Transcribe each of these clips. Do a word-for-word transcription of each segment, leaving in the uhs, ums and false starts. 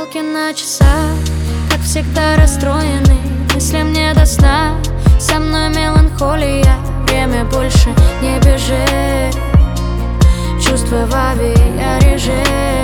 Стрелки на часах, как всегда расстроены, мысли мне до сна. Со мной меланхолия, время больше не бежит, чувства в авиареже.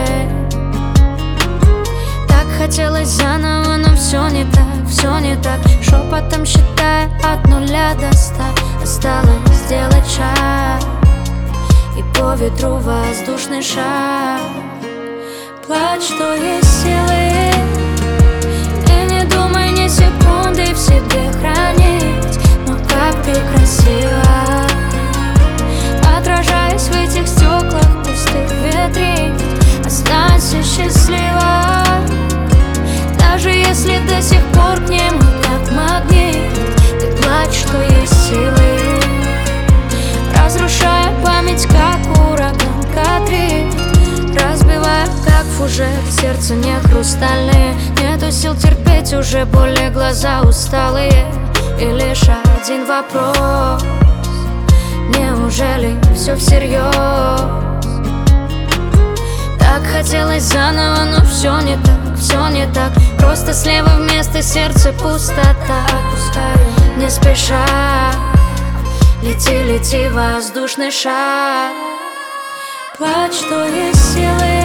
Так хотелось заново, но все не так, все не так. Шепотом считая от нуля до ста, осталось сделать шаг, и по ветру воздушный шар. Плачь, что есть силы, и не думай ни секунды в себе хранить. Но как ты красива, отражаясь в этих стеклах пустых витрин. Останься счастлива, даже если до сих пор к нему как магнит. Ты плачь, что есть силы, разрушая память, как ураган Катрин, разбивая как фужер, сердце не хрустальные. Нету сил терпеть уже боли, глаза усталые. И лишь один вопрос: неужели все всерьез? Так хотелось заново, но все не так, все не так. Просто слева вместо сердца пустота. Не спеша лети, лети, воздушный шар. Плачь, что есть силы,